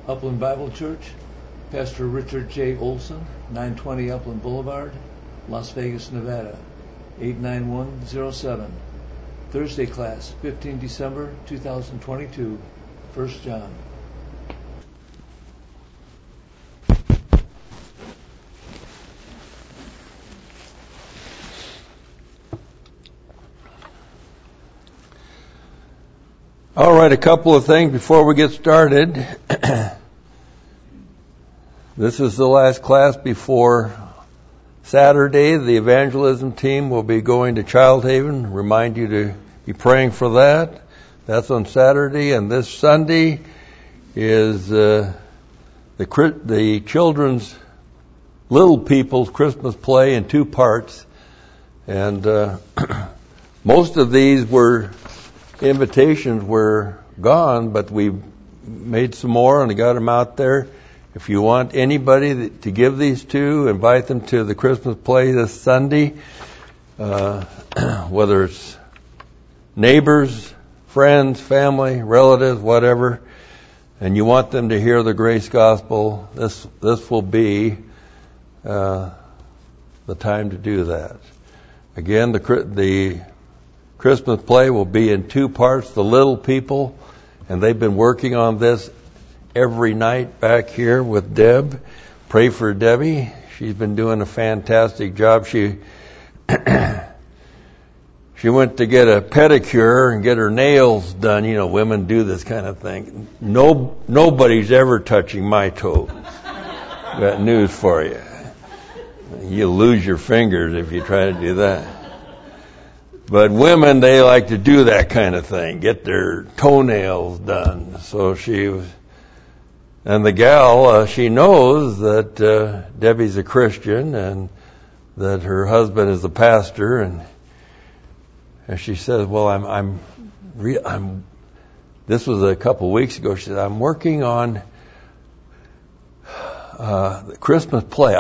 Upland Bible Church, Pastor Richard J. Olson, 920 Upland Boulevard, Las Vegas, Nevada, 89107. Thursday class, 15 December 2022, 1 John. All right, a couple of things before we get started. This is the last class before Saturday. The evangelism team will be going to Child Haven. Remind you to be praying for that. That's on Saturday. And this Sunday is the children's Little People's Christmas play in 2 parts. And most of these invitations were gone, but we made some more and got them out there. If you want anybody to give these to, invite them to the Christmas play this Sunday, whether it's neighbors, friends, family, relatives, whatever, and you want them to hear the grace gospel, this will be the time to do that. Again, the Christmas play will be in 2 parts, The Little People, and they've been working on this every night back here with Deb. Pray for Debbie. She's been doing a fantastic job. She went to get a pedicure and get her nails done. You know, women do this kind of thing. Nobody's ever touching my toes. Got news for you. You'll lose your fingers if you try to do that. But women, they like to do that kind of thing, get their toenails done. So and the gal, she knows that Debbie's a Christian and that her husband is a pastor, and she says, "Well, this was a couple of weeks ago." She said, "I'm working on the Christmas play.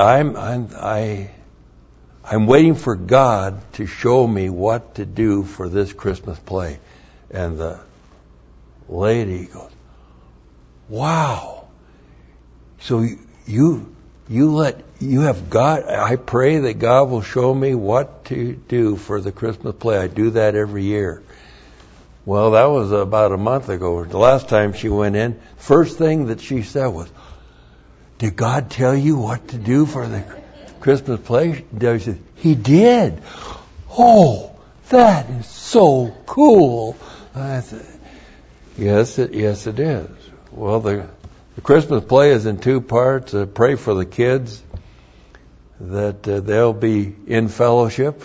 I'm waiting for God to show me what to do for this Christmas play." And the lady goes, "Wow. So you have God, I pray that God will show me what to do for the Christmas play. I do that every year." Well, that was about a month ago. The last time she went in, first thing that she said was, "Did God tell you what to do for the Christmas play?" Debbie said, "He did." "Oh, that is so cool." I said, yes, it is. Well, the Christmas play is in 2 parts. Pray for the kids that they'll be in fellowship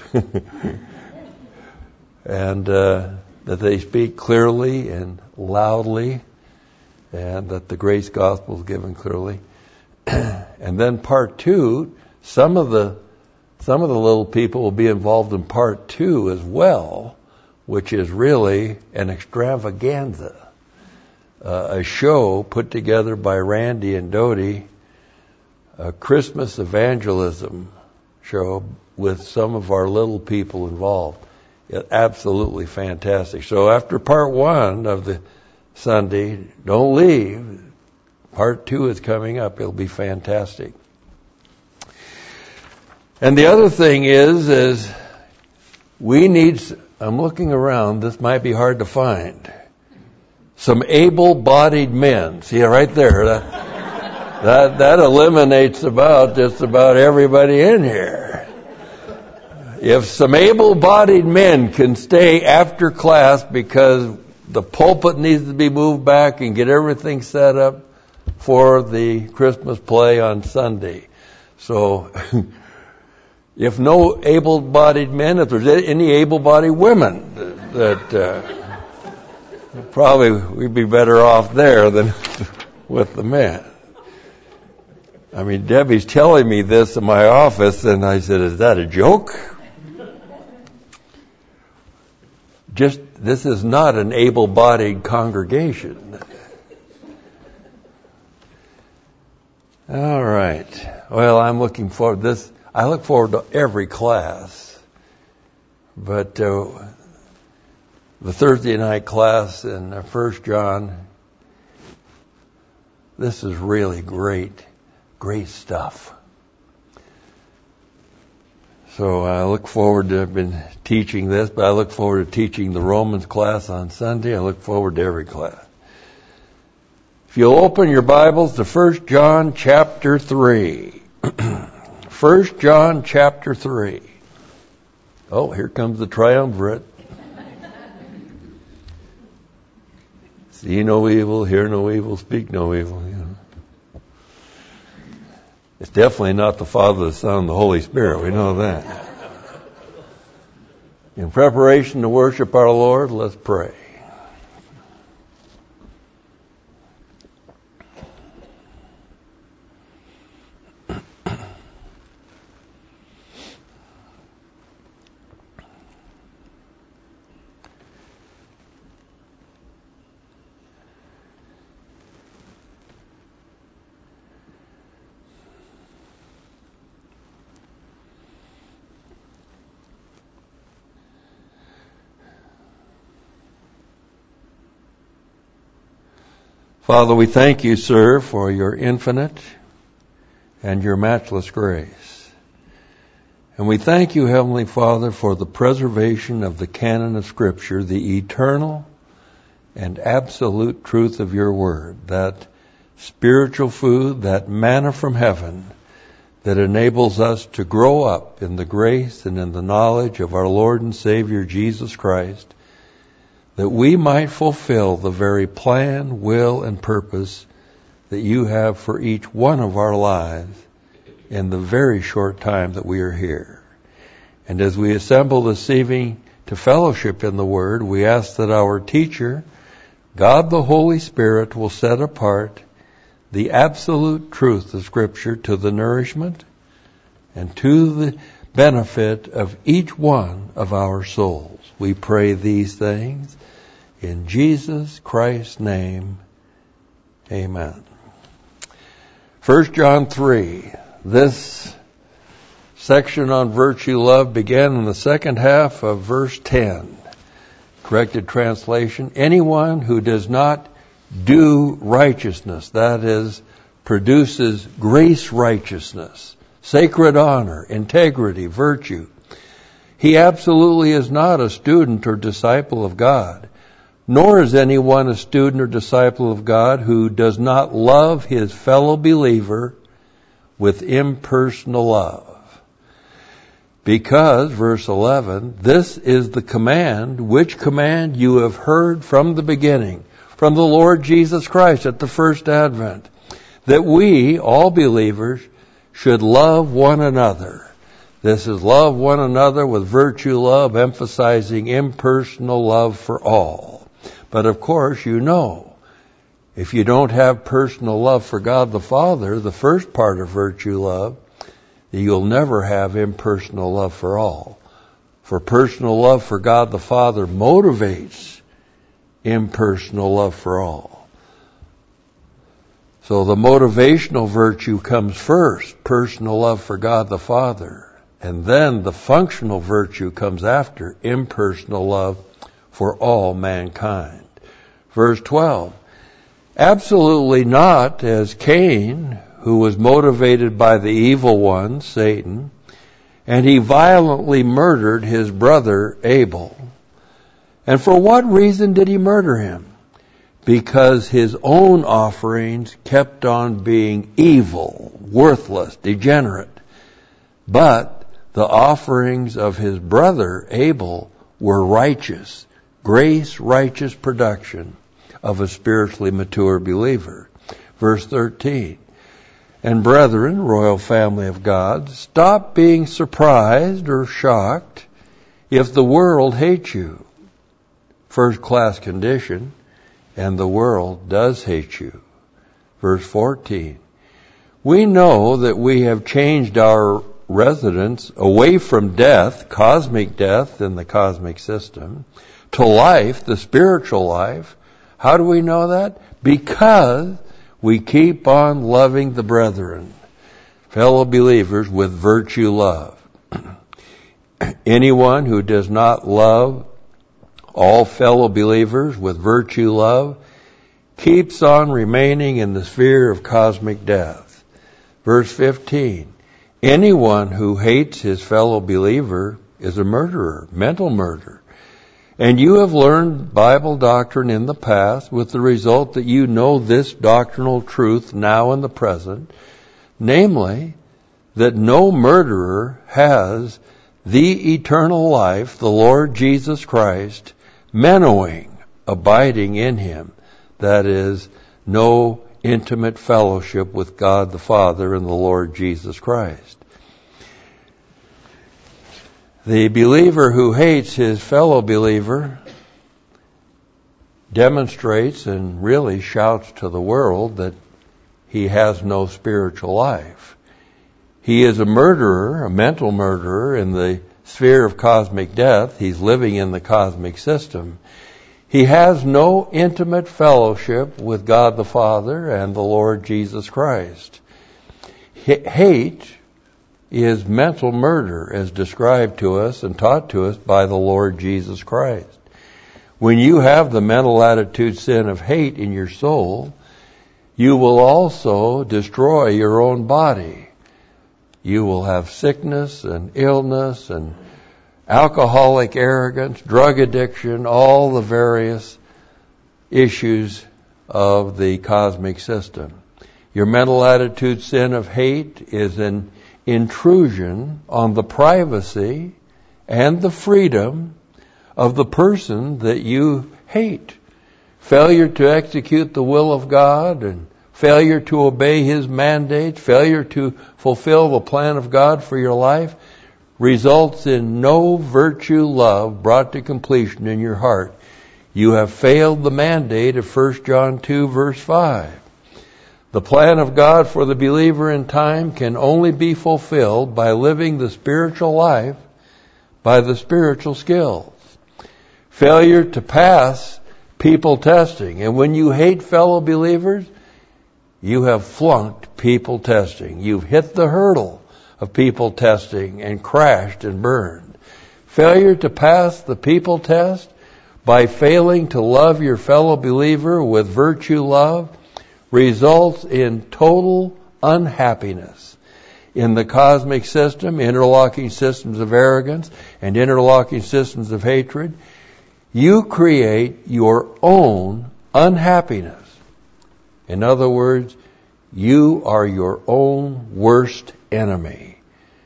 and that they speak clearly and loudly, and that the grace gospel is given clearly. And then part 2, some of the little people will be involved in part 2 as well, which is really an extravaganza, a show put together by Randy and Dodie, a Christmas evangelism show with some of our little people involved. Absolutely fantastic. So after part 1 of the Sunday, don't leave. Part 2 is coming up. It'll be fantastic. And the other thing is we need, I'm looking around, this might be hard to find, some able-bodied men. See, right there, that eliminates just about everybody in here. If some able-bodied men can stay after class because the pulpit needs to be moved back and get everything set up for the Christmas play on Sunday. So if no able-bodied men, if there's any able-bodied women, that probably we'd be better off there than with the men. I mean, Debbie's telling me this in my office, and I said, "Is that a joke?" This is not an able-bodied congregation. All right. Well, I'm looking forward to this. I look forward to every class, but the Thursday night class in 1 John This is really great stuff. So I look forward to, I've been teaching this, but I look forward to teaching the Romans class on Sunday. I look forward to every class. If you'll open your Bibles to 1 John chapter 3. 1 John chapter 3. Oh, here comes the triumvirate. See no evil, hear no evil, speak no evil. You know. It's definitely not the Father, the Son, and the Holy Spirit. We know that. In preparation to worship our Lord, let's pray. Father, we thank you, sir, for your infinite and your matchless grace. And we thank you, Heavenly Father, for the preservation of the canon of Scripture, the eternal and absolute truth of your word, that spiritual food, that manna from heaven that enables us to grow up in the grace and in the knowledge of our Lord and Savior Jesus Christ, that we might fulfill the very plan, will, and purpose that you have for each one of our lives in the very short time that we are here. And as we assemble this evening to fellowship in the Word, we ask that our teacher, God the Holy Spirit, will set apart the absolute truth of Scripture to the nourishment and to the benefit of each one of our souls. We pray these things in Jesus Christ's name. Amen. 1 John 3. This section on virtue love began in the second half of verse 10. Corrected translation: anyone who does not do righteousness, that is, produces grace righteousness, sacred honor, integrity, virtue, he absolutely is not a student or disciple of God. Nor is anyone a student or disciple of God who does not love his fellow believer with impersonal love. Because, verse 11, this is the command, which command you have heard from the beginning, from the Lord Jesus Christ at the first advent, that we, all believers, should love one another. This is love one another with virtue love, emphasizing impersonal love for all. But of course, you know, if you don't have personal love for God the Father, the first part of virtue love, you'll never have impersonal love for all. For personal love for God the Father motivates impersonal love for all. So the motivational virtue comes first, personal love for God the Father. And then the functional virtue comes after, impersonal love for all mankind. Verse 12, absolutely not as Cain, who was motivated by the evil one, Satan, and he violently murdered his brother Abel. And for what reason did he murder him? Because his own offerings kept on being evil, worthless, degenerate. But the offerings of his brother Abel were righteous, grace, righteous production of a spiritually mature believer. Verse 13. And brethren, royal family of God, stop being surprised or shocked if the world hates you. First class condition, and the world does hate you. Verse 14. We know that we have changed our residence away from death, cosmic death in the cosmic system, to life, the spiritual life. How do we know that? Because we keep on loving the brethren, fellow believers, with virtue love. Anyone who does not love all fellow believers with virtue love keeps on remaining in the sphere of cosmic death. Verse 15, anyone who hates his fellow believer is a murderer, mental murder. And you have learned Bible doctrine in the past with the result that you know this doctrinal truth now in the present, namely, that no murderer has the eternal life, the Lord Jesus Christ, mennowing, abiding in him. That is, no intimate fellowship with God the Father and the Lord Jesus Christ. The believer who hates his fellow believer demonstrates and really shouts to the world that he has no spiritual life. He is a murderer, a mental murderer in the sphere of cosmic death. He's living in the cosmic system. He has no intimate fellowship with God the Father and the Lord Jesus Christ. Hate is mental murder as described to us and taught to us by the Lord Jesus Christ. When you have the mental attitude sin of hate in your soul, you will also destroy your own body. You will have sickness and illness and alcoholic arrogance, drug addiction, all the various issues of the cosmic system. Your mental attitude sin of hate is an intrusion on the privacy and the freedom of the person that you hate. Failure to execute the will of God and failure to obey His mandate, failure to fulfill the plan of God for your life results in no virtue love brought to completion in your heart. You have failed the mandate of 1 John 2 verse 5. The plan of God for the believer in time can only be fulfilled by living the spiritual life by the spiritual skills. Failure to pass people testing. And when you hate fellow believers, you have flunked people testing. You've hit the hurdle of people testing and crashed and burned. Failure to pass the people test by failing to love your fellow believer with virtue love results in total unhappiness in the cosmic system, interlocking systems of arrogance and interlocking systems of hatred. You create your own unhappiness. In other words, you are your own worst enemy.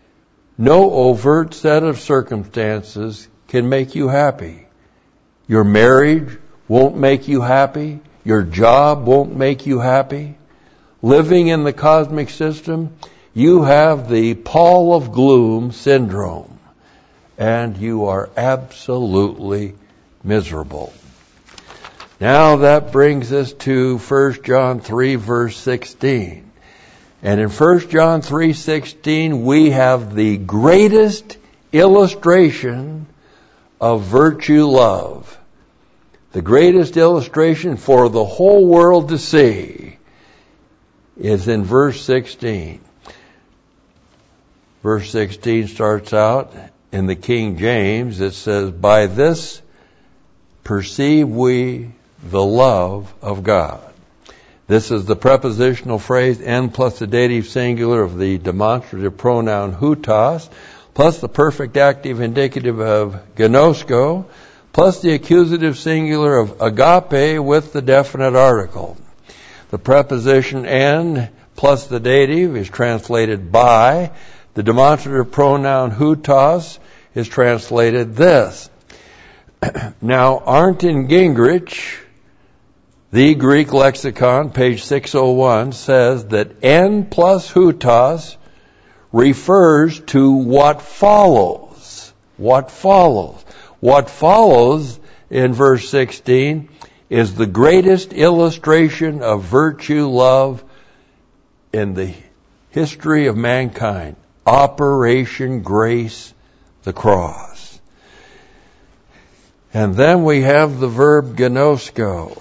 No overt set of circumstances can make you happy. Your marriage won't make you happy. Your job won't make you happy. Living in the cosmic system, you have the pall of gloom syndrome, and you are absolutely miserable. Now that brings us to 1 John 3 verse 16. And in 1 John 3:16 we have the greatest illustration of virtue love. The greatest illustration for the whole world to see is in verse 16. Verse 16 starts out in the King James. It says, "By this perceive we the love of God." This is the prepositional phrase "en" plus the dative singular of the demonstrative pronoun hutos, plus the perfect active indicative of gnosko, plus the accusative singular of agape with the definite article. The preposition "en" plus the dative is translated "by." The demonstrative pronoun hutos is translated "this." Now, Arndt Gingrich, the Greek lexicon, page 601, says that "en" plus hutos refers to what follows. What follows. What follows in verse 16 is the greatest illustration of virtue love in the history of mankind. Operation Grace, the cross. And then we have the verb gnosko.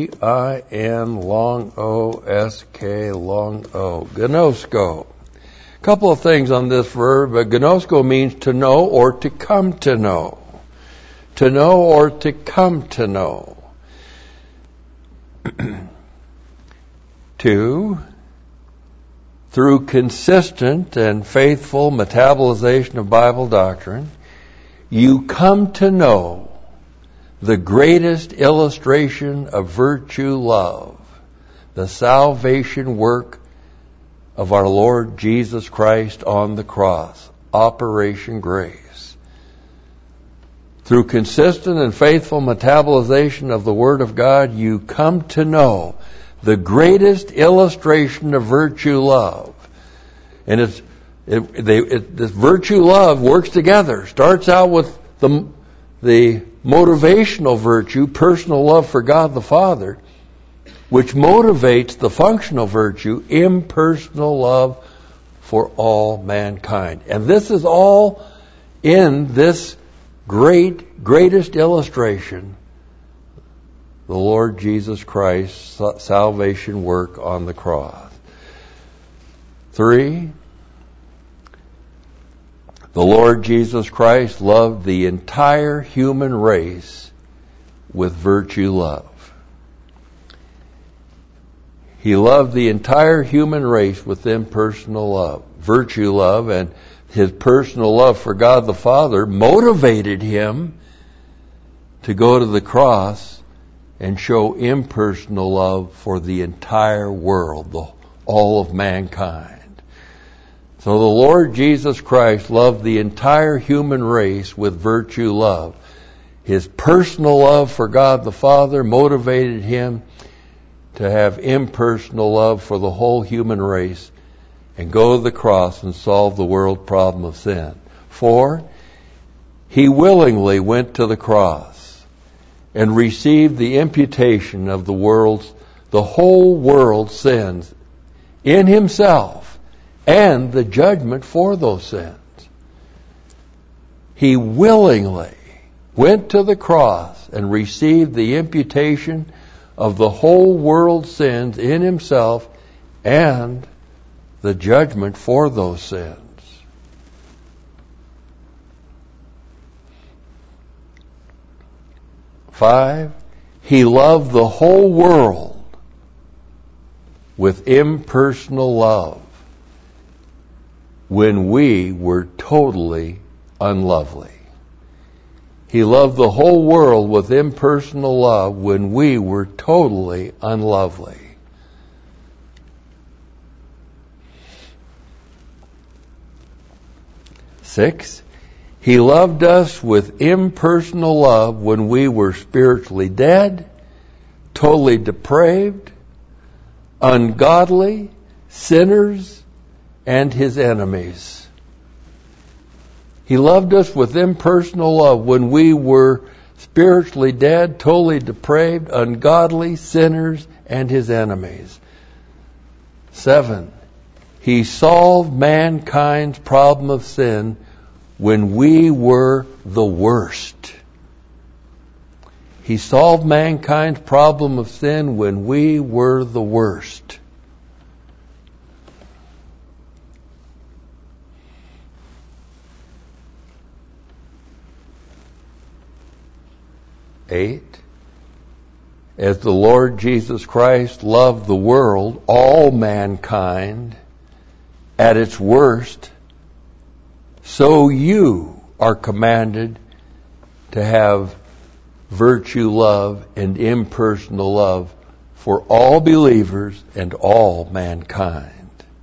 G-I-N long O-S-K long O. Gnosko. A couple of things on this verb. Gnosko means to know or to come to know. To know or to come to know. 2, through consistent and faithful metabolization of Bible doctrine, you come to know the greatest illustration of virtue love, the salvation work of our Lord Jesus Christ on the cross, Operation Grace. Through consistent and faithful metabolization of the Word of God, you come to know the greatest illustration of virtue love. And this virtue love works together. Starts out with the motivational virtue, personal love for God the Father, which motivates the functional virtue, impersonal love for all mankind. And this is all in this greatest illustration, the Lord Jesus Christ's salvation work on the cross. 3, the Lord Jesus Christ loved the entire human race with virtue love. He loved the entire human race with impersonal love, virtue love, and his personal love for God the Father motivated him to go to the cross and show impersonal love for the entire world, all of mankind. So the Lord Jesus Christ loved the entire human race with virtue love. His personal love for God the Father motivated him to have impersonal love for the whole human race and go to the cross and solve the world problem of sin. 4, he willingly went to the cross and received the imputation of the whole world's sins in himself and the judgment for those sins. He willingly went to the cross and received the imputation of the whole world's sins in himself and the judgment for those sins. 5, he loved the whole world with impersonal love when we were totally unlovely. He loved the whole world with impersonal love when we were totally unlovely. 6, he loved us with impersonal love when we were spiritually dead, totally depraved, ungodly, sinners, and his enemies. He loved us with impersonal love when we were spiritually dead, totally depraved, ungodly, sinners, and his enemies. 7, he solved mankind's problem of sin when we were the worst. He solved mankind's problem of sin when we were the worst. 8, as the Lord Jesus Christ loved the world, all mankind, at its worst, so you are commanded to have virtue love and impersonal love for all believers and all mankind.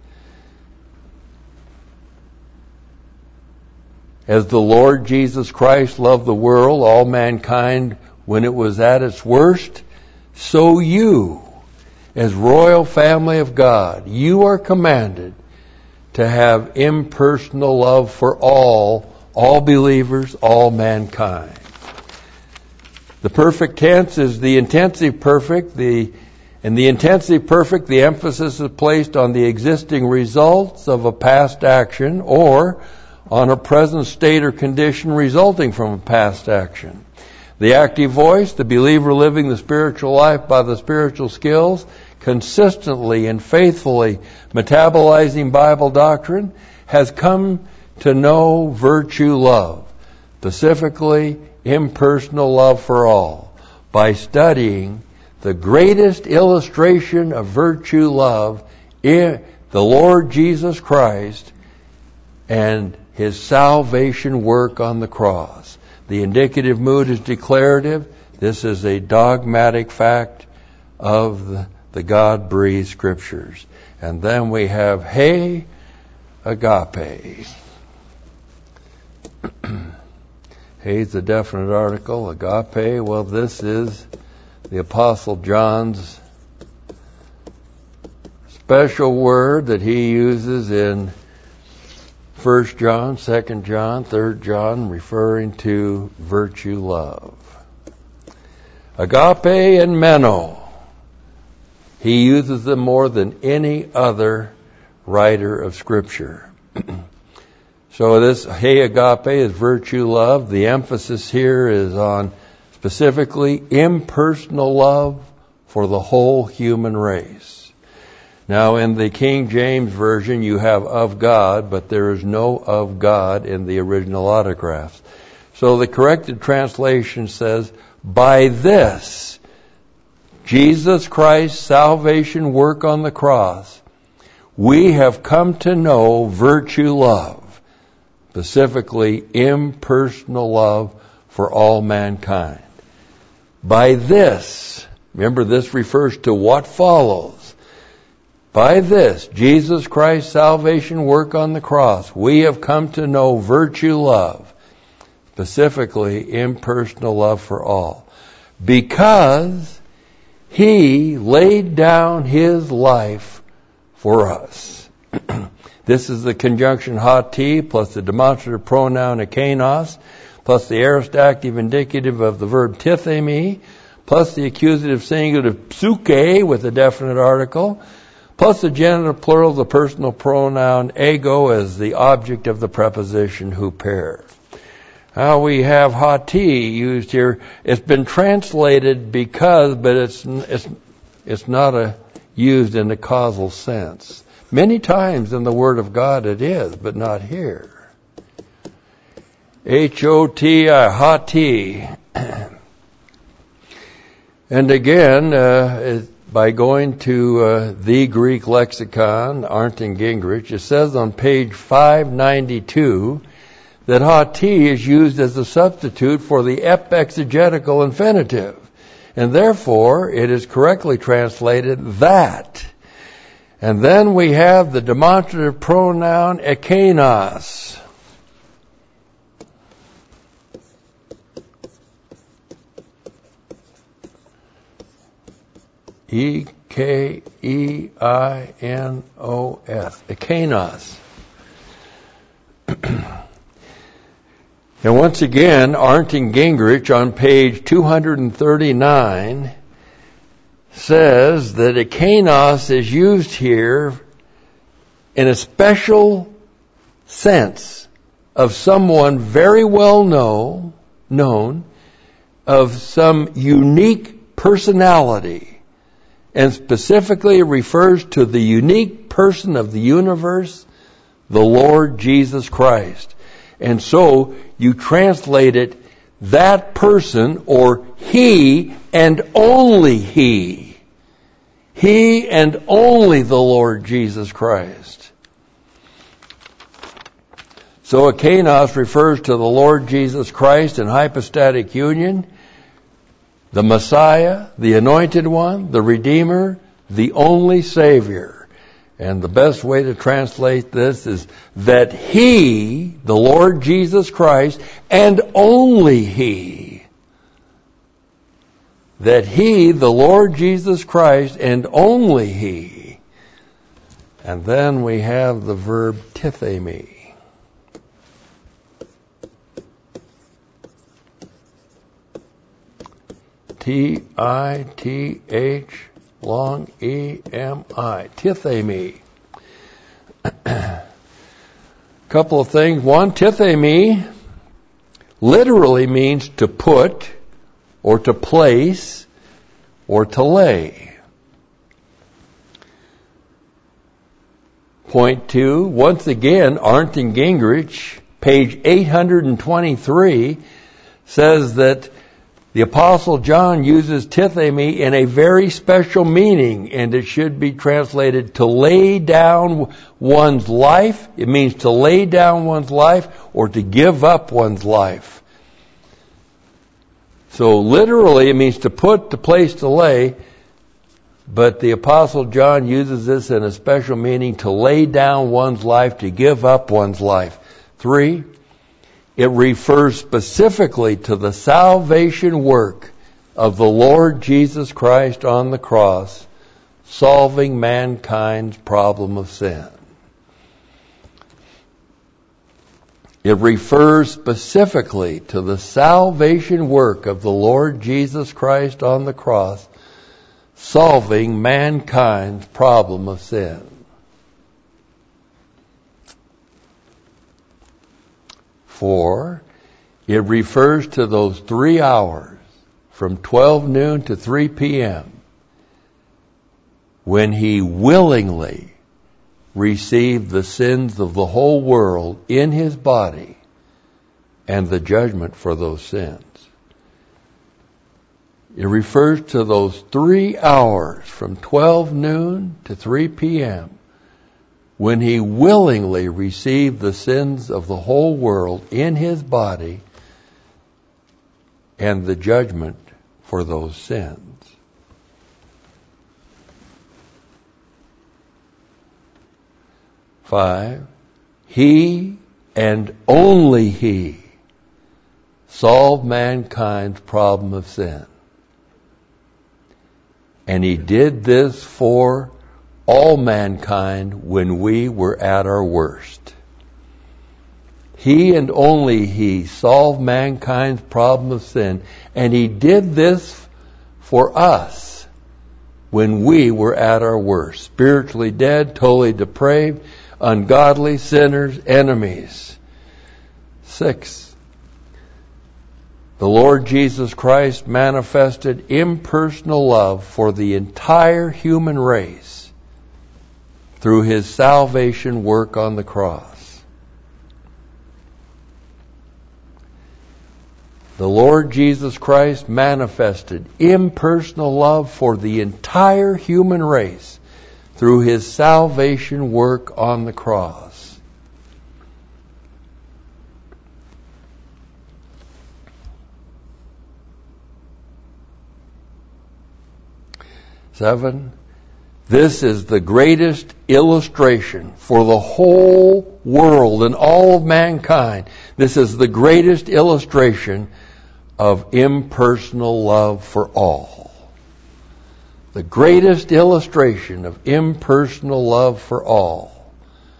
As the Lord Jesus Christ loved the world, all mankind, when it was at its worst, so you, as royal family of God, you are commanded to have impersonal love for all believers, all mankind. The perfect tense is the intensive perfect. In the intensive perfect, the emphasis is placed on the existing results of a past action or on a present state or condition resulting from a past action. The active voice, the believer living the spiritual life by the spiritual skills, consistently and faithfully metabolizing Bible doctrine has come to know virtue love, specifically impersonal love for all, by studying the greatest illustration of virtue love in the Lord Jesus Christ and His salvation work on the cross. The indicative mood is declarative. This is a dogmatic fact of the God-breathed Scriptures. And then we have He agape. He's a definite article. Agape, well, this is the Apostle John's special word that he uses in 1 John, 2 John, 3 John, referring to virtue love. Agape and meno. He uses them more than any other writer of Scripture. So this he agape is virtue love. The emphasis here is on specifically impersonal love for the whole human race. Now in the King James Version you have of God, but there is no of God in the original autographs. So the corrected translation says, by this, Jesus Christ's salvation work on the cross, we have come to know virtue love, specifically impersonal love for all mankind. By this, remember this refers to what follows. By this, Jesus Christ's salvation work on the cross, we have come to know virtue love, specifically impersonal love for all, because He laid down His life for us. This is the conjunction hati plus the demonstrative pronoun ekenos plus the aorist active indicative of the verb tithemi plus the accusative singular psuke with a definite article plus the genitive plural of the personal pronoun ego as the object of the preposition huper. Now we have hati used here. It's been translated because, but it's not used in the causal sense. Many times in the Word of God it is, but not here. H-O-T-I, hati. And again, by going to the Greek lexicon, Arndt and Gingrich, it says on page 592 that hati is used as a substitute for the ep-exegetical infinitive, and therefore it is correctly translated that. And then we have the demonstrative pronoun ekenos. E-K-E-I-N-O-S. Ekenos. And once again, Arndt and Gingrich on page 239 says that ekenos is used here in a special sense of someone very well known, of some unique personality, and specifically refers to the unique person of the universe, the Lord Jesus Christ. And so you translate it, that person, or He and only He. He and only the Lord Jesus Christ. So ekenos refers to the Lord Jesus Christ in hypostatic union, the Messiah, the Anointed One, the Redeemer, the only Savior. And the best way to translate this is that He, the Lord Jesus Christ, and only He. That He, the Lord Jesus Christ, and only He. And then we have the verb tithemi. T-I-T-H long E-M-I. Tithemi. Couple of things. One, tithemi literally means to put, or to place, or to lay. Point 2, once again, Arndt and Gingrich, page 823, says that the Apostle John uses tithemi in a very special meaning, and it should be translated to lay down one's life. It means to lay down one's life or to give up one's life. So literally it means to put, to place, to lay, but the Apostle John uses this in a special meaning to lay down one's life, to give up one's life. 3, it refers specifically to the salvation work of the Lord Jesus Christ on the cross, solving mankind's problem of sin. It refers specifically to the salvation work of the Lord Jesus Christ on the cross, solving mankind's problem of sin. 4, it refers to those 3 hours from 12 noon to 3 p.m. when he willingly received the sins of the whole world in his body and the judgment for those sins. It refers to those 3 hours from 12 noon to 3 p.m. when he willingly received the sins of the whole world in his body and the judgment for those sins. 5, he and only he solved mankind's problem of sin. And he did this for all mankind when we were at our worst. He and only he solved mankind's problem of sin, and he did this for us when we were at our worst. Spiritually dead, totally depraved, ungodly, sinners, enemies. 6, the Lord Jesus Christ manifested impersonal love for the entire human race through his salvation work on the cross. The Lord Jesus Christ manifested impersonal love for the entire human race through his salvation work on the cross. 7, this is the greatest illustration for the whole world and all of mankind. This is the greatest illustration of impersonal love for all. The greatest illustration of impersonal love for all.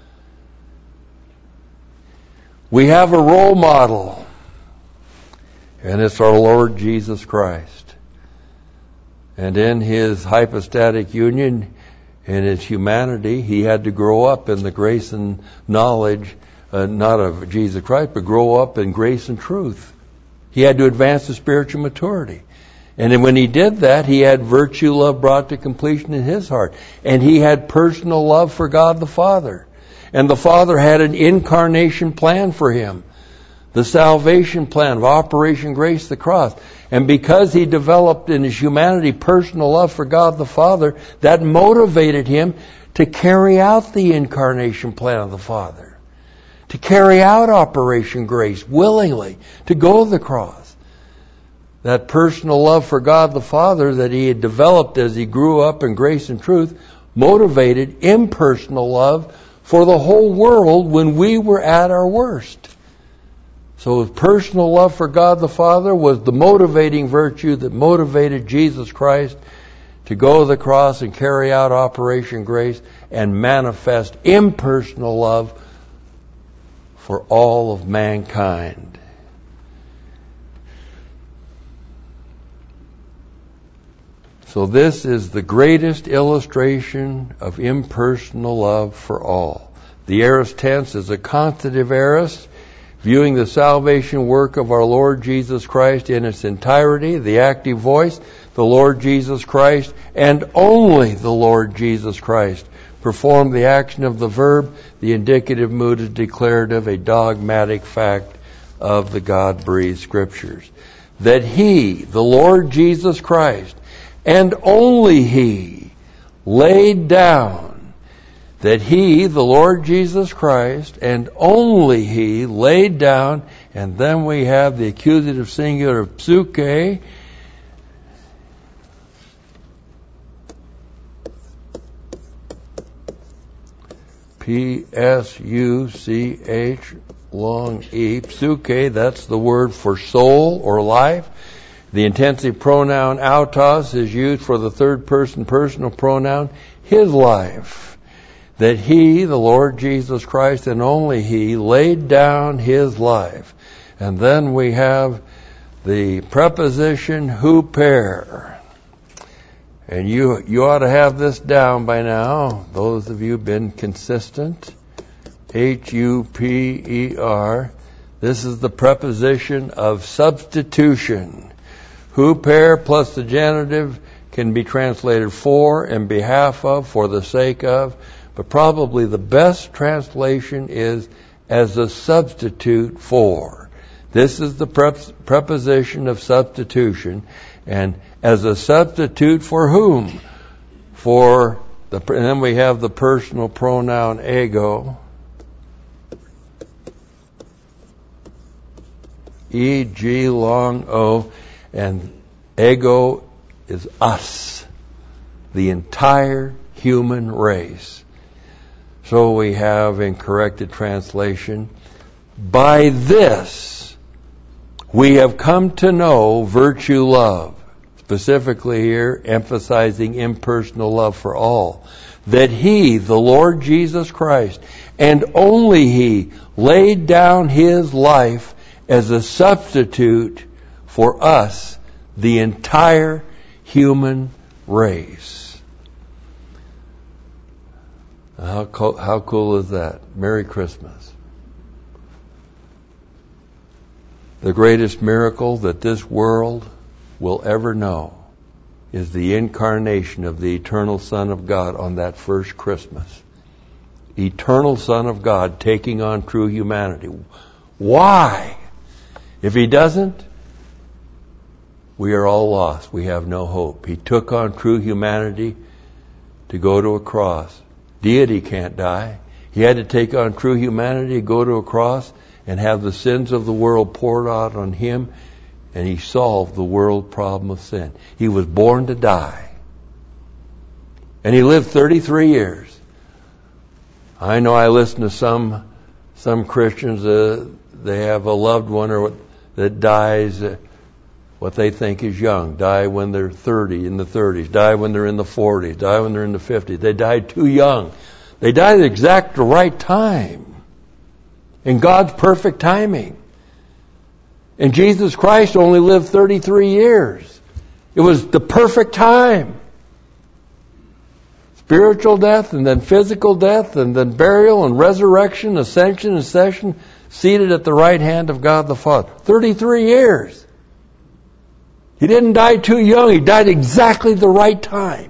We have a role model, and it's our Lord Jesus Christ. And in his hypostatic union, in his humanity, he had to grow up in the grace and knowledge, not of Jesus Christ, but grow up in grace and truth. He had to advance to spiritual maturity. And then when he did that, he had virtue love brought to completion in his heart. And he had personal love for God the Father. And the Father had an incarnation plan for him. The salvation plan of Operation Grace the Cross. And because he developed in his humanity personal love for God the Father, that motivated him to carry out the incarnation plan of the Father. To carry out Operation Grace willingly, to go to the cross. That personal love for God the Father that he had developed as he grew up in grace and truth motivated impersonal love for the whole world when we were at our worst. So his personal love for God the Father was the motivating virtue that motivated Jesus Christ to go to the cross and carry out Operation Grace and manifest impersonal love for all of mankind. So this is the greatest illustration of impersonal love for all. The aorist tense is a constitutive aorist, viewing the salvation work of our Lord Jesus Christ in its entirety. The active voice, the Lord Jesus Christ, and only the Lord Jesus Christ, perform the action of the verb. The indicative mood is declarative, a dogmatic fact of the God-breathed Scriptures. That He, the Lord Jesus Christ, and only He, laid down. That He, the Lord Jesus Christ, and only He, laid down. And then we have the accusative singular of psuche. P-S-U-C-H, long E, psuche, that's the word for soul or life. The intensive pronoun autos is used for the third person personal pronoun, His life. That He, the Lord Jesus Christ, and only He, laid down His life. And then we have the preposition huper. And you ought to have this down by now, those of you who've been consistent. H-U-P-E-R. This is the preposition of substitution. Huper plus the genitive can be translated for, in behalf of, for the sake of, but probably the best translation is as a substitute for. This is the preposition of substitution, and as a substitute for whom? For the, and then we have the personal pronoun ego. E-G long O, and ego is us, the entire human race. So we have in corrected translation, by this we have come to know virtue love. Specifically here, emphasizing impersonal love for all. That He, the Lord Jesus Christ, and only He, laid down His life as a substitute for us, the entire human race. How cool is that? Merry Christmas. The greatest miracle that this world will ever know is the incarnation of the eternal Son of God on that first Christmas. Eternal Son of God taking on true humanity. Why? If He doesn't, we are all lost. We have no hope. He took on true humanity to go to a cross. Deity can't die. He had to take on true humanity, go to a cross, and have the sins of the world poured out on Him, and He solved the world problem of sin. He was born to die. And He lived 33 years. I know I listen to some Christians, they have a loved one that dies what they think is young, die when they're 30, in the 30s, die when they're in the 40s, die when they're in the 50s. They died too young. They died at the exact right time, in God's perfect timing. And Jesus Christ only lived 33 years. It was the perfect time. Spiritual death, and then physical death, and then burial and resurrection, ascension and session, seated at the right hand of God the Father. 33 years. He didn't die too young. He died exactly the right time.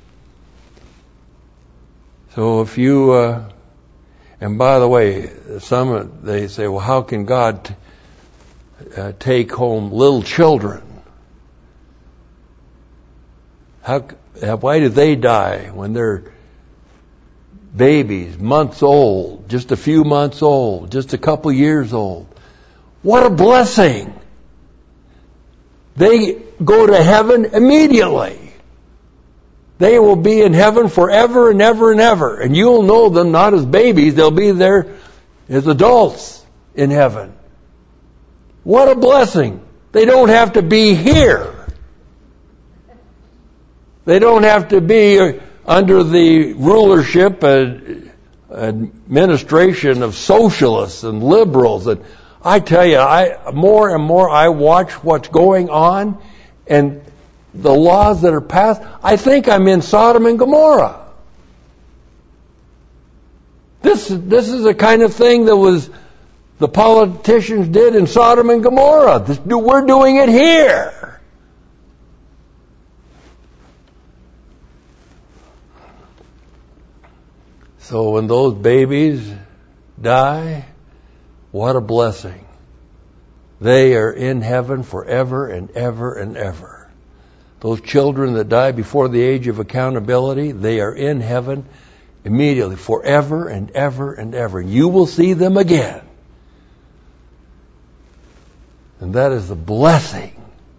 So if you, and by the way, they say, well, how can God take home little children? Why do they die when they're babies, months old, just a few months old, just a couple years old? What a blessing! They go to heaven immediately. They will be in heaven forever and ever and ever. And you'll know them not as babies, they'll be there as adults in heaven. What a blessing! They don't have to be here. They don't have to be under the rulership and administration of socialists and liberals. And I tell you, more and more I watch what's going on and the laws that are passed. I think I'm in Sodom and Gomorrah. This is the kind of thing that the politicians did in Sodom and Gomorrah. We're doing it here. So when those babies die, what a blessing. They are in heaven forever and ever and ever. Those children that die before the age of accountability, they are in heaven immediately, forever and ever and ever. You will see them again. And that is the blessing.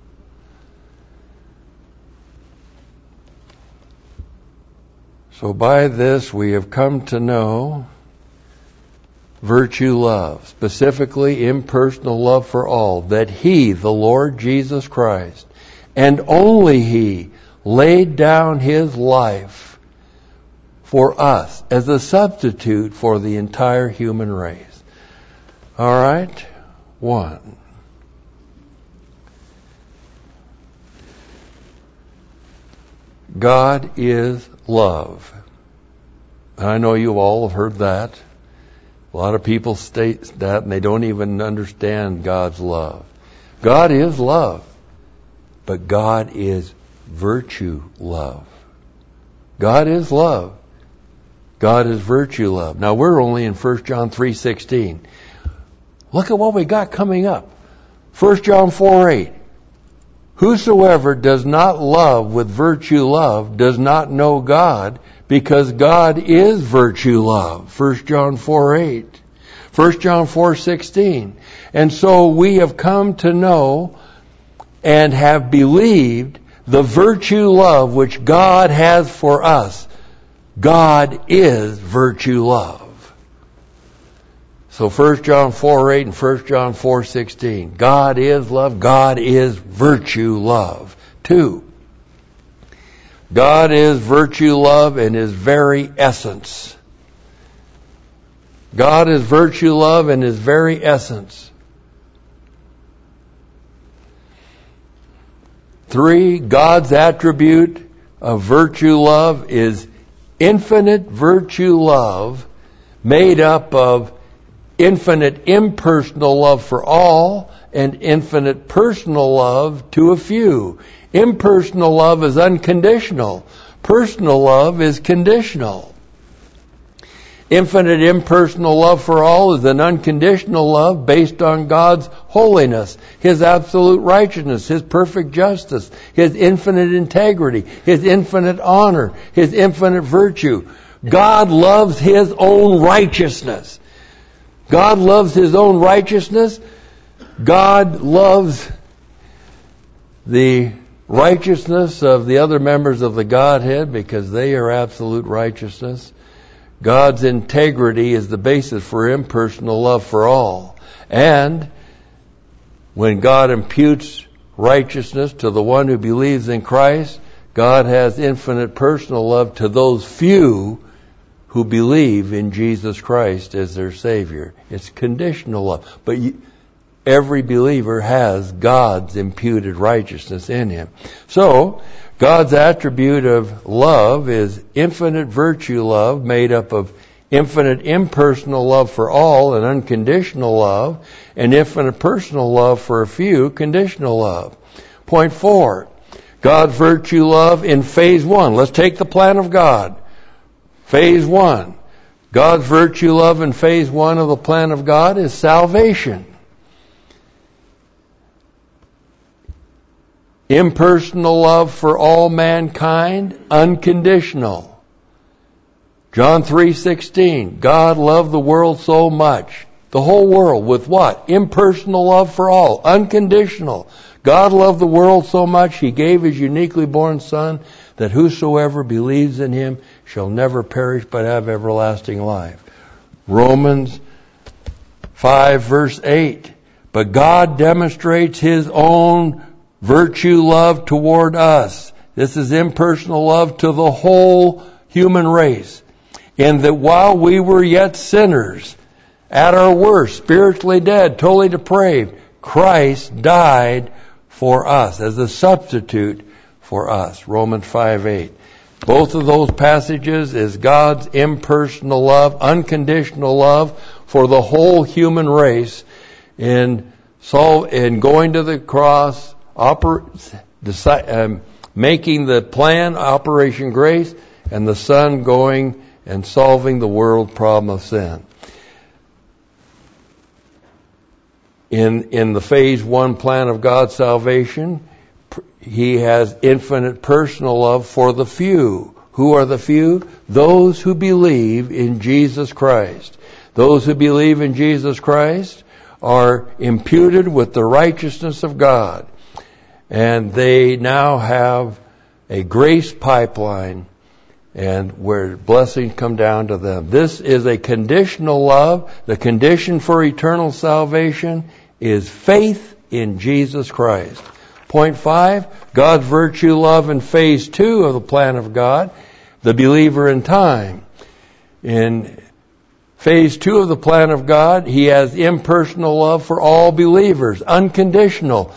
So by this we have come to know virtue love, specifically impersonal love for all, that He, the Lord Jesus Christ, and only He, laid down His life for us as a substitute for the entire human race. All right? 1. God is love. And I know you all have heard that. A lot of people state that and they don't even understand God's love. God is love. But God is virtue love. God is love. God is virtue love. Now we're only in 1 John 3:16. Look at what we got coming up. 1 John 4:8. Whosoever does not love with virtue love does not know God, because God is virtue love. 1 John 4:8. 1 John 4:16. And so we have come to know and have believed the virtue love which God has for us. God is virtue love. So 1 John 4:8 and 1 John 4:16. God is love. God is virtue love. 2. God is virtue love in His very essence. God is virtue love in His very essence. 3. God's attribute of virtue love is infinite virtue love made up of infinite impersonal love for all and infinite personal love to a few. Impersonal love is unconditional. Personal love is conditional. Infinite impersonal love for all is an unconditional love based on God's holiness, His absolute righteousness, His perfect justice, His infinite integrity, His infinite honor, His infinite virtue. God loves His own righteousness. God loves His own righteousness. God loves the righteousness of the other members of the Godhead because they are absolute righteousness. God's integrity is the basis for impersonal love for all. And when God imputes righteousness to the one who believes in Christ, God has infinite personal love to those few who believe in Jesus Christ as their Savior. It's conditional love. But every believer has God's imputed righteousness in him. So, God's attribute of love is infinite virtue love made up of infinite impersonal love for all and unconditional love, and infinite personal love for a few, conditional love. Point 4, God's virtue love in phase 1. Let's take the plan of God. Phase 1. God's virtue love in phase 1 of the plan of God is salvation. Impersonal love for all mankind, unconditional. John 3:16, God loved the world so much, the whole world, with what? Impersonal love for all, unconditional. God loved the world so much, He gave His uniquely born Son, that whosoever believes in Him shall never perish but have everlasting life. Romans 5 verse 8, but God demonstrates His own virtue love toward us. This is impersonal love to the whole human race. In that while we were yet sinners, at our worst, spiritually dead, totally depraved, Christ died for us as a substitute for us. Romans 5:8. Both of those passages is God's impersonal love, unconditional love for the whole human race in going to the cross, making the plan, Operation Grace, and the Son going and solving the world problem of sin. In the phase 1 plan of God's salvation, He has infinite personal love for the few. Who are the few? Those who believe in Jesus Christ. Those who believe in Jesus Christ are imputed with the righteousness of God. And they now have a grace pipeline, and where blessings come down to them. This is a conditional love. The condition for eternal salvation is faith in Jesus Christ. Point 5, God's virtue love in phase 2 of the plan of God, the believer in time. In phase 2 of the plan of God, He has impersonal love for all believers, unconditional.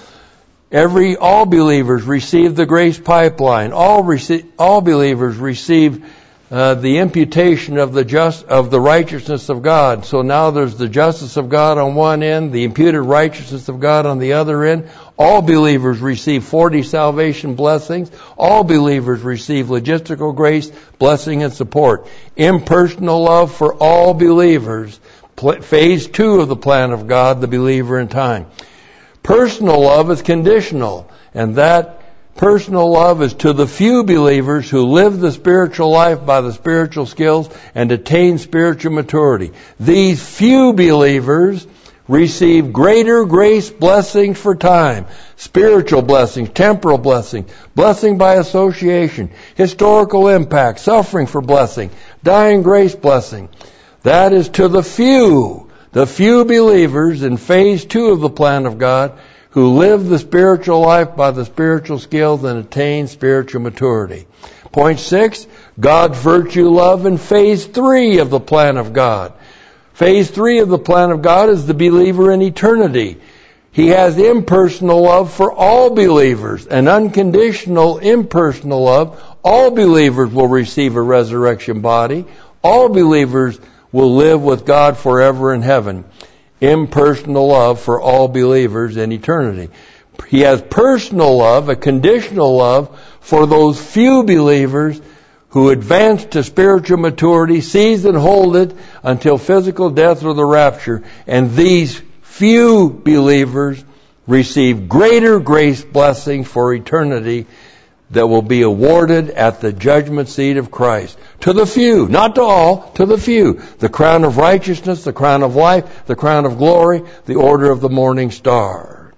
All believers receive the grace pipeline. All believers receive the imputation of the righteousness of God. So now there's the justice of God on one end, the imputed righteousness of God on the other end. All believers receive 40 salvation blessings. All believers receive logistical grace, blessing, and support. Impersonal love for all believers. Phase 2 of the plan of God, the believer in time. Personal love is conditional, and that personal love is to the few believers who live the spiritual life by the spiritual skills and attain spiritual maturity. These few believers receive greater grace blessings for time, spiritual blessings, temporal blessings, blessing by association, historical impact, suffering for blessing, dying grace blessing. That is to the few believers in phase 2 of the plan of God who live the spiritual life by the spiritual skills and attain spiritual maturity. Point 6, God's virtue love in phase 3 of the plan of God. Phase 3 of the plan of God is the believer in eternity. He has impersonal love for all believers, an unconditional impersonal love. All believers will receive a resurrection body. All believers will live with God forever in heaven. Impersonal love for all believers in eternity. He has personal love, a conditional love, for those few believers who advance to spiritual maturity, seize and hold it until physical death or the rapture. And these few believers receive greater grace blessing for eternity that will be awarded at the judgment seat of Christ. To the few, not to all, to the few. The crown of righteousness, the crown of life, the crown of glory, the order of the morning star.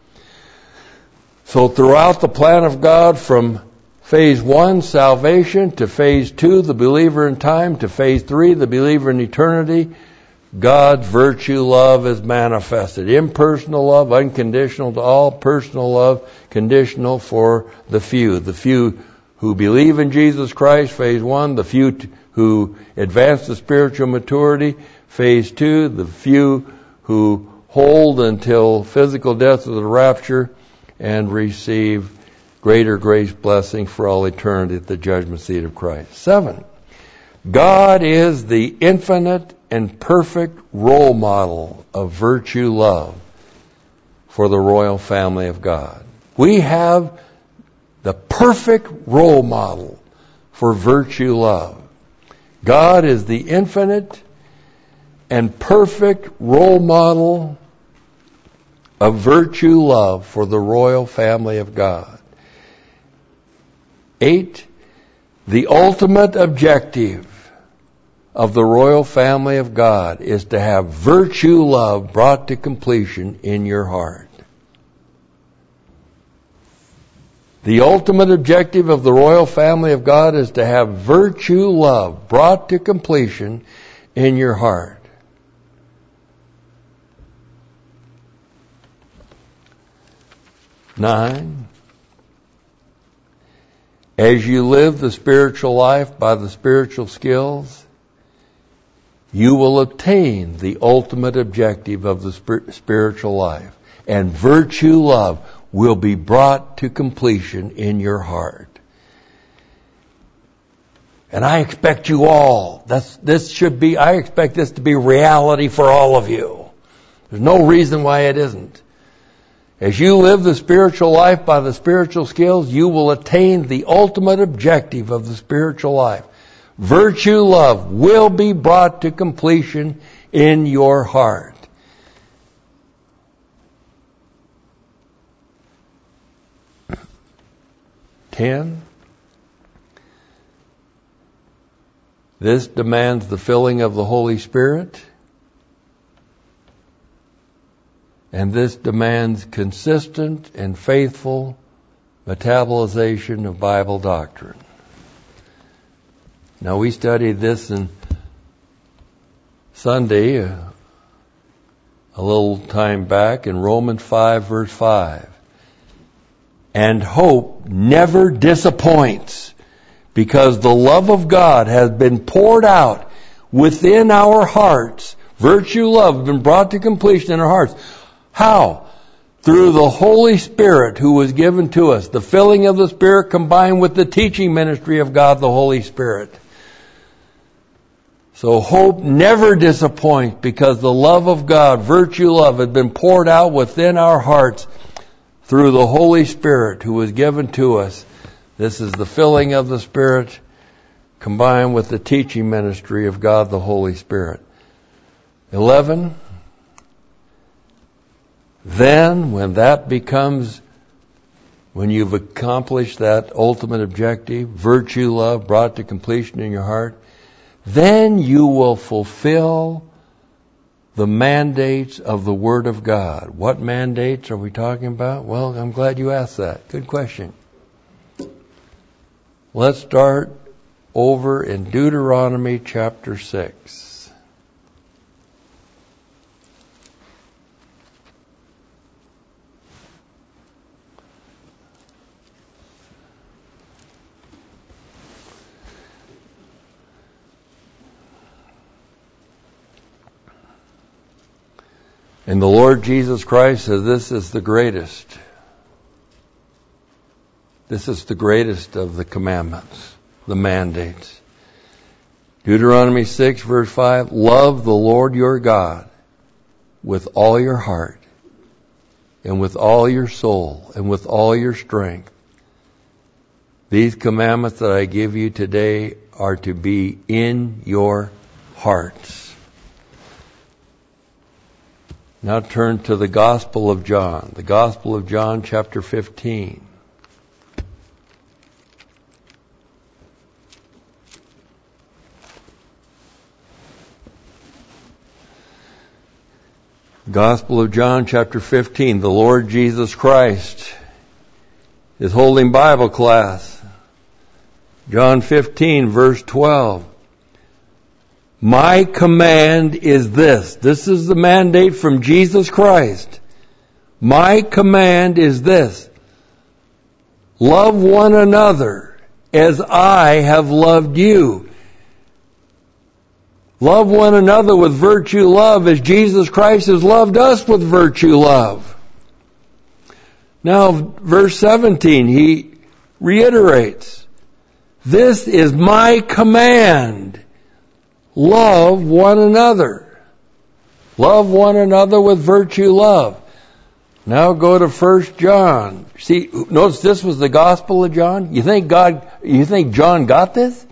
So throughout the plan of God, from phase 1, salvation, to phase 2, the believer in time, to phase 3, the believer in eternity, God's virtue love is manifested. Impersonal love, unconditional to all. Personal love, conditional for the few. The few who believe in Jesus Christ, phase 1. The few who advance to spiritual maturity, phase 2. The few who hold until physical death or the rapture and receive greater grace blessing for all eternity at the judgment seat of Christ. 7. God is the infinite and perfect role model of virtue love for the royal family of God. We have the perfect role model for virtue love. God is the infinite and perfect role model of virtue love for the royal family of God. 8. The ultimate objective of the royal family of God is to have virtue love brought to completion in your heart. The ultimate objective of the royal family of God is to have virtue love brought to completion in your heart. 9. As you live the spiritual life by the spiritual skills, you will attain the ultimate objective of the spiritual life. And virtue love will be brought to completion in your heart. And I expect you all, I expect this to be reality for all of you. There's no reason why it isn't. As you live the spiritual life by the spiritual skills, you will attain the ultimate objective of the spiritual life. virtue, love will be brought to completion in your heart. Ten. This demands the filling of the Holy Spirit. And this demands consistent and faithful metabolization of Bible doctrine. Now, we studied this in Sunday a little time back in Romans 5, verse 5. And hope never disappoints, because the love of God has been poured out within our hearts. Virtue, love, has been brought to completion in our hearts. How? Through the Holy Spirit who was given to us. The filling of the Spirit combined with the teaching ministry of God, the Holy Spirit. So hope never disappoints, because the love of God, virtue, love, has been poured out within our hearts through the Holy Spirit who was given to us. This is the filling of the Spirit combined with the teaching ministry of God, the Holy Spirit. 11. Then, when you've accomplished that ultimate objective, virtue, love, brought to completion in your heart, then you will fulfill the mandates of the Word of God. What mandates are we talking about? Well, I'm glad you asked that. Good question. Let's start over in Deuteronomy chapter 6. And the Lord Jesus Christ says this is the greatest. This is the greatest of the commandments, the mandates. Deuteronomy 6 verse 5, love the Lord your God with all your heart and with all your soul and with all your strength. These commandments that I give you today are to be in your hearts. Now turn to the Gospel of John. The Gospel of John, chapter 15. Gospel of John, chapter 15. The Lord Jesus Christ is holding Bible class. John 15, verse 12. My command is this. This is the mandate from Jesus Christ. My command is this. Love one another as I have loved you. Love one another with virtue love as Jesus Christ has loved us with virtue love. Now, verse 17, he reiterates, this is my command. Love one another. Love one another with virtue love. Now go to 1 John. See, notice this was the Gospel of John. You think John got this?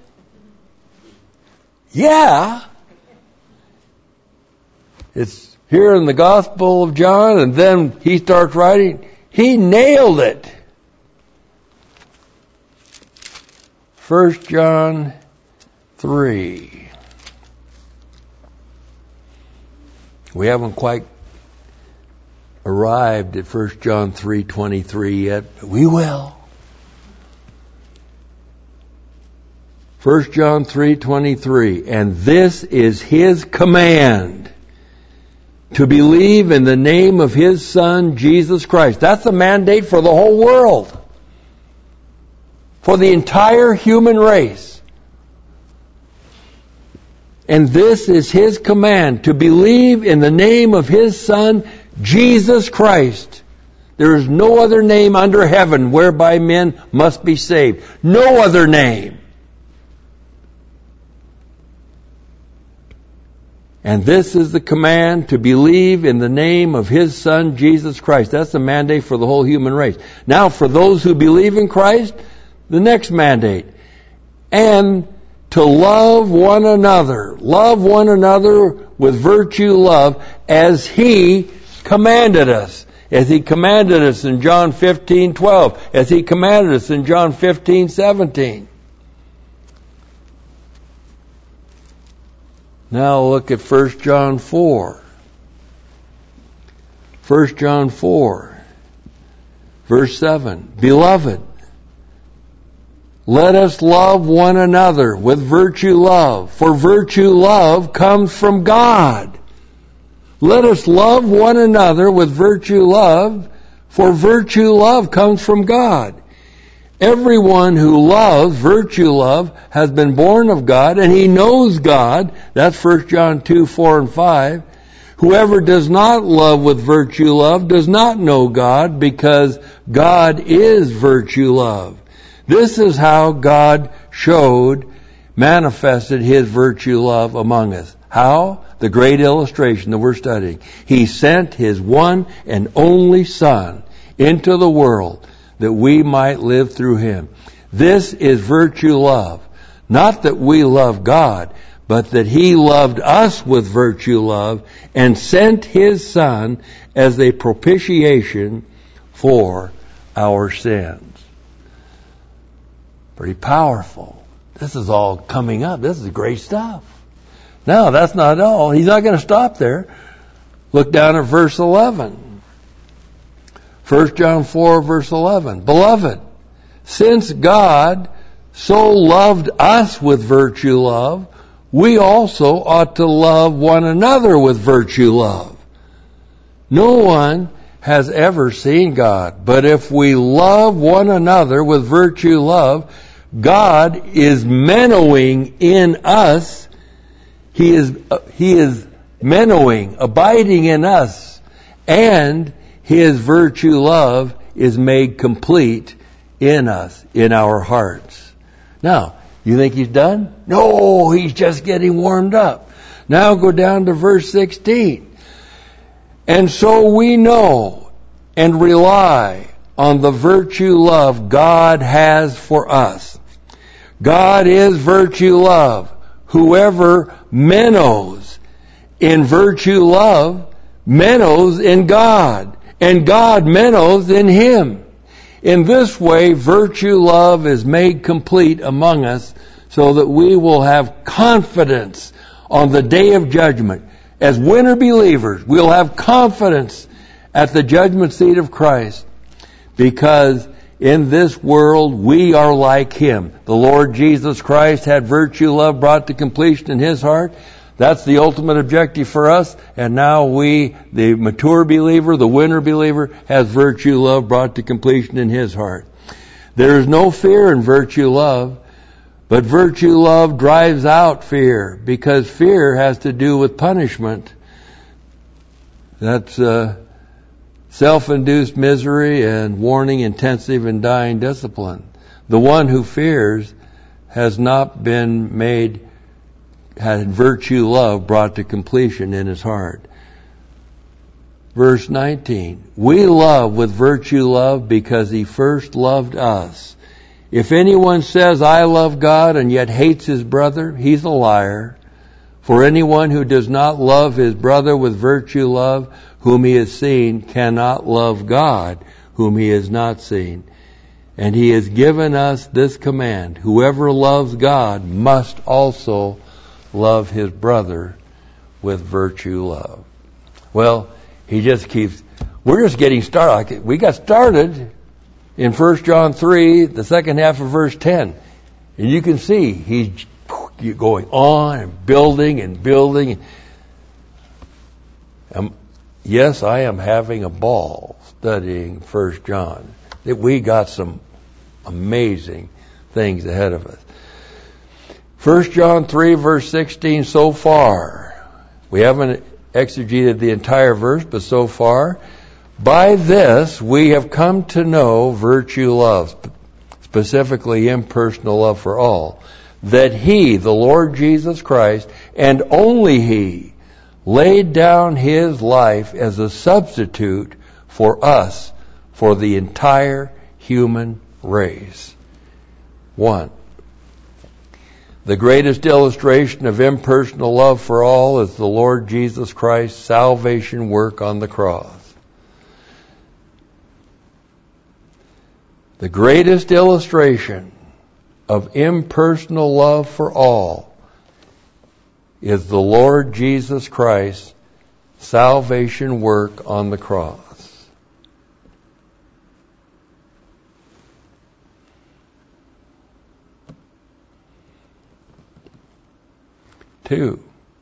Yeah. It's here in the Gospel of John, and then he starts writing. He nailed it. 1 John 3. We haven't quite arrived at 1 John 3:23 yet, but we will. 1 John 3:23, and this is his command, to believe in the name of his Son, Jesus Christ. That's a mandate for the whole world, for the entire human race. And this is his command, to believe in the name of his Son, Jesus Christ. There is no other name under heaven whereby men must be saved. No other name. And this is the command, to believe in the name of his Son, Jesus Christ. That's the mandate for the whole human race. Now, for those who believe in Christ, the next mandate. And to love one another. Love one another with virtue love as He commanded us. As He commanded us in John 15:12. As He commanded us in John 15:17. Now look at 1 John 4. 1 John 4, verse 7. Beloved, let us love one another with virtue love, for virtue love comes from God. Let us love one another with virtue love, for virtue love comes from God. Everyone who loves virtue love has been born of God, and he knows God. That's 1 John 2, 4, and 5. Whoever does not love with virtue love does not know God, because God is virtue love. This is how God manifested His virtue love among us. How? The great illustration that we're studying. He sent His one and only Son into the world that we might live through Him. This is virtue love. Not that we love God, but that He loved us with virtue love and sent His Son as a propitiation for our sins. Pretty powerful. This is all coming up. This is great stuff. Now, that's not all. He's not going to stop there. Look down at verse 11. 1 John 4, verse 11. Beloved, since God so loved us with virtue love, we also ought to love one another with virtue love. No one has ever seen God, but if we love one another with virtue love, God is mennowing in us. He is mennowing, abiding in us, and His virtue love is made complete in us, in our hearts. Now, you think He's done? No, He's just getting warmed up. Now go down to verse 16. And so we know and rely on the virtue love God has for us. God is virtue love. Whoever mennos in virtue love, mennos in God, and God mennos in him. In this way, virtue love is made complete among us so that we will have confidence on the day of judgment. As winter believers, we'll have confidence at the judgment seat of Christ, because in this world we are like Him. The Lord Jesus Christ had virtue love brought to completion in His heart. That's the ultimate objective for us. And now we, the mature believer, the winter believer, has virtue love brought to completion in his heart. There is no fear in virtue love, but virtue love drives out fear, because fear has to do with punishment. That's self-induced misery and warning, intensive, and dying discipline. The one who fears has not been had virtue love brought to completion in his heart. Verse 19, we love with virtue love because He first loved us. If anyone says, I love God, and yet hates his brother, he's a liar. For anyone who does not love his brother with virtue love, whom he has seen, cannot love God, whom he has not seen. And He has given us this command: whoever loves God must also love his brother with virtue love. Well, he just keeps, we're just getting started. We got started in 1 John 3, the second half of verse 10. And you can see he's going on and building and building. Yes, I am having a ball studying 1 John. We got some amazing things ahead of us. 1 John 3, verse 16, so far. We haven't exegeted the entire verse, but so far. By this we have come to know virtue love, specifically impersonal love for all, that He, the Lord Jesus Christ, and only He, laid down His life as a substitute for us, for the entire human race. 1. The greatest illustration of impersonal love for all is the Lord Jesus Christ's salvation work on the cross. The greatest illustration of impersonal love for all is the Lord Jesus Christ's salvation work on the cross. 2,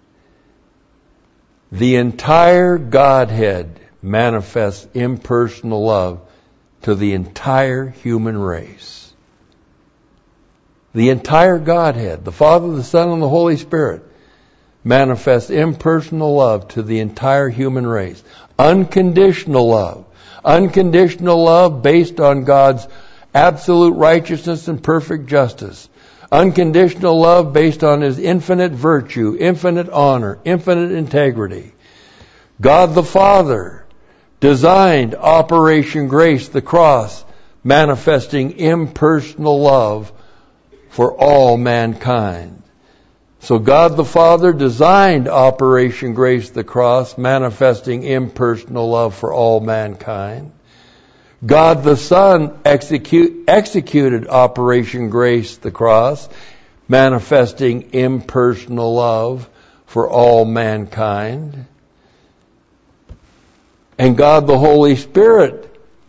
the entire Godhead manifests impersonal love to the entire human race. The entire Godhead, the Father, the Son, and the Holy Spirit, manifests impersonal love to the entire human race. Unconditional love. Unconditional love based on God's absolute righteousness and perfect justice. Unconditional love based on His infinite virtue, infinite honor, infinite integrity. God the Father designed Operation Grace, the cross, manifesting impersonal love for all mankind. So God the Father designed Operation Grace, the cross, manifesting impersonal love for all mankind. God the Son executed Operation Grace, the cross, manifesting impersonal love for all mankind. And God the Holy Spirit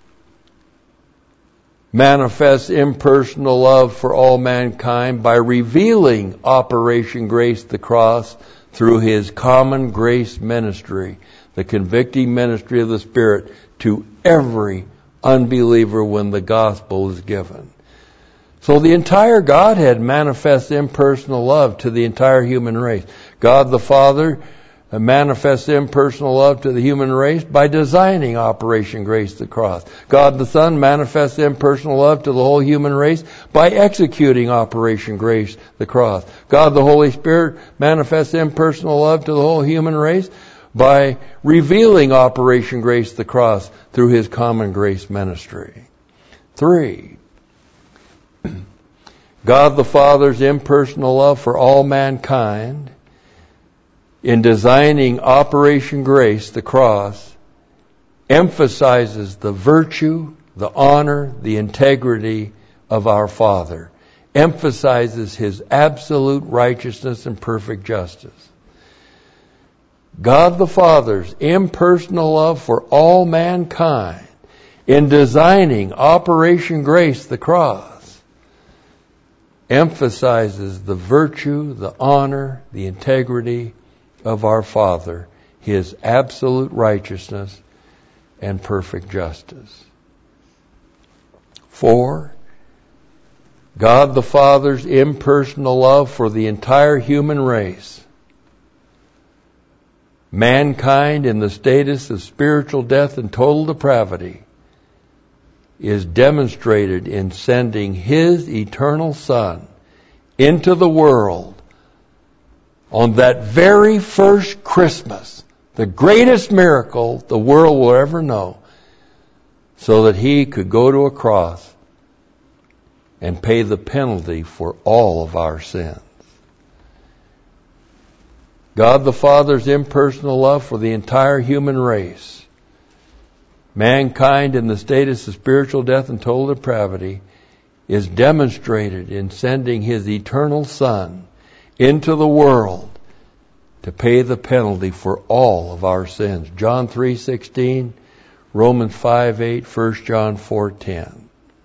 manifests impersonal love for all mankind by revealing Operation Grace, the cross, through His common grace ministry, the convicting ministry of the Spirit, to every unbeliever when the gospel is given. So the entire Godhead manifests impersonal love to the entire human race. God the Father manifests impersonal love to the human race by designing Operation Grace, the cross. God the Son manifests impersonal love to the whole human race by executing Operation Grace, the cross. God the Holy Spirit manifests impersonal love to the whole human race by revealing Operation Grace, the cross, through His common grace ministry. 3, God the Father's impersonal love for all mankind in designing Operation Grace, the cross, emphasizes the virtue, the honor, the integrity of our Father, emphasizes His absolute righteousness and perfect justice. God the Father's impersonal love for all mankind in designing Operation Grace, the cross, emphasizes the virtue, the honor, the integrity of our Father, His absolute righteousness and perfect justice. 4, God the Father's impersonal love for the entire human race, mankind in the status of spiritual death and total depravity, is demonstrated in sending His eternal Son into the world on that very first Christmas, the greatest miracle the world will ever know, so that He could go to a cross and pay the penalty for all of our sins. God the Father's impersonal love for the entire human race, mankind in the status of spiritual death and total depravity, is demonstrated in sending His eternal Son into the world to pay the penalty for all of our sins. John 3:16, Romans 5:8, 1 John 4:10.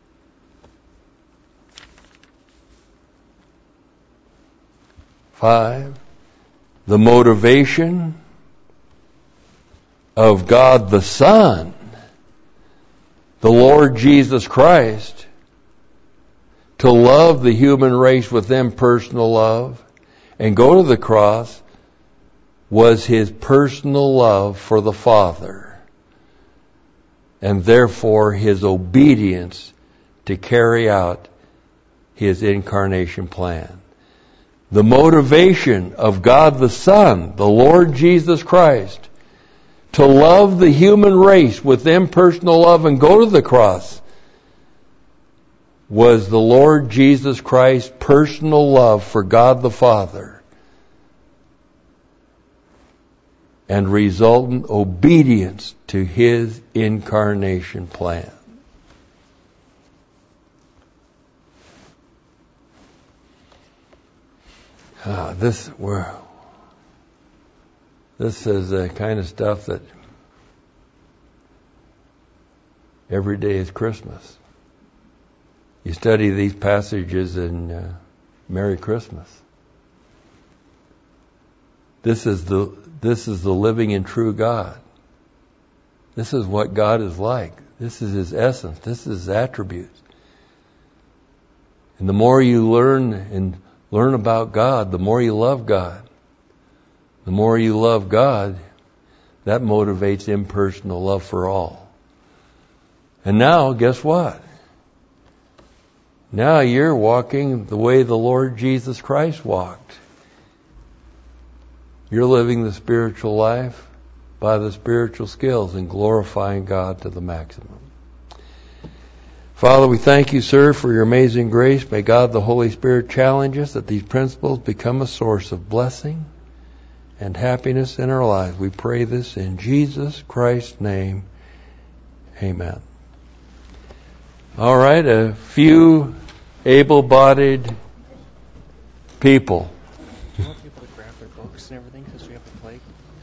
5, the motivation of God the Son, the Lord Jesus Christ, to love the human race with impersonal love and go to the cross was His personal love for the Father, and therefore His obedience to carry out His incarnation plan. The motivation of God the Son, the Lord Jesus Christ, to love the human race with impersonal love and go to the cross was the Lord Jesus Christ's personal love for God the Father and resultant obedience to His incarnation plan. This is the kind of stuff that every day is Christmas. You study these passages and Merry Christmas. This is the living and true God. This is what God is like. This is His essence. This is His attributes. And the more you learn about God, the more you love God. The more you love God, that motivates impersonal love for all. And now, guess what? Now you're walking the way the Lord Jesus Christ walked. You're living the spiritual life by the spiritual skills and glorifying God to the maximum. Father, we thank you, sir, for your amazing grace. May God the Holy Spirit challenge us that these principles become a source of blessing and happiness in our lives. We pray this in Jesus Christ's name. Amen. All right, a few able-bodied people. Do you want people to grab their books and everything because we have a plague?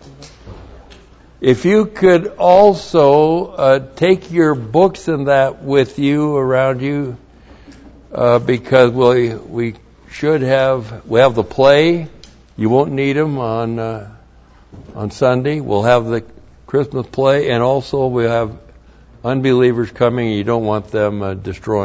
If you could also take your books and that with you around you, because we have the play. You won't need them on Sunday. We'll have the Christmas play, and also we have unbelievers coming. And you don't want them destroying